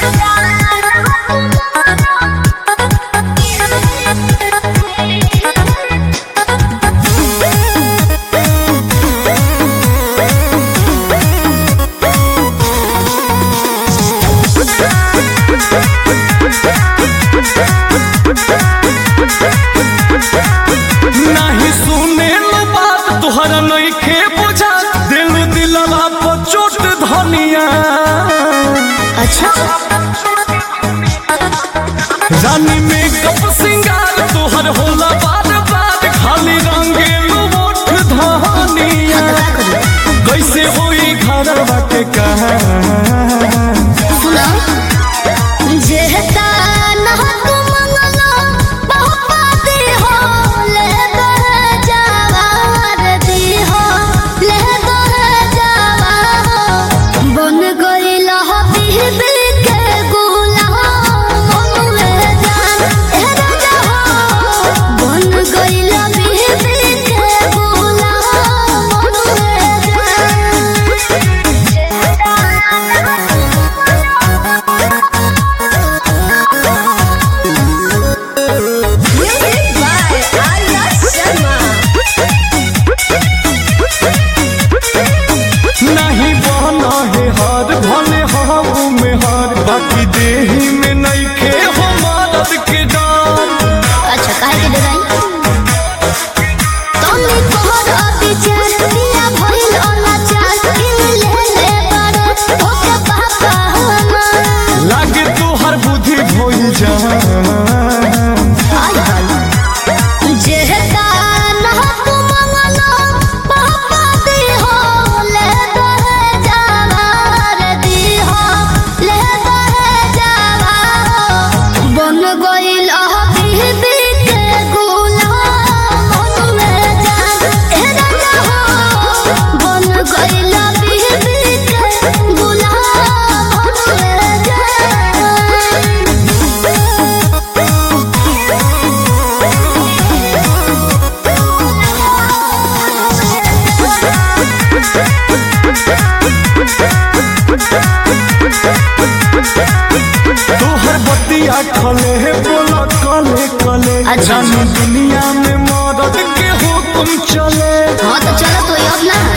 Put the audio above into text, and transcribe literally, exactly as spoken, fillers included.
नहीं सुने लो बात तुहरा नहीं खे बुझा दिल दिलवा पर चोट धनिया। अच्छा रानी में कप सिंगार तुहर होला बार बार खाली रंगेलू ओठ धनिया। कैसे होई घर बाटे कहा सुना जेहता ना तू मंगलो पापा दी हो ले दे जवार दी हो ले दे जवार बन गइल हो बीबी के गुलाम मोरे जान ए राजा हो बन गइल बीबी के गुलाम मोरे नहीं बना है हार भले हाऊ में हार बाकी देही में नहीं खे हो मदद के डाल। अच्छा काहे के डराई तोनी तोहर अविचार पिया भइल अनाचार किन ले ले बारे ओके पापा हमार लागे तोहर बुद्धि भइल जा आई भाई जेहता ना तू मंगलो पापा दी हो ले दे जवार दी हो ले दे जवार बन गइल बीबी के गुलाम मोरे जान ए राजा हो बन गइल बीबी के गुलाम मोरे तोहर बतिया खले है बोला कले कले अच्छा। जानी दुनिया में मदद के हुक्म चले। हाँ तो चलो तो अब ना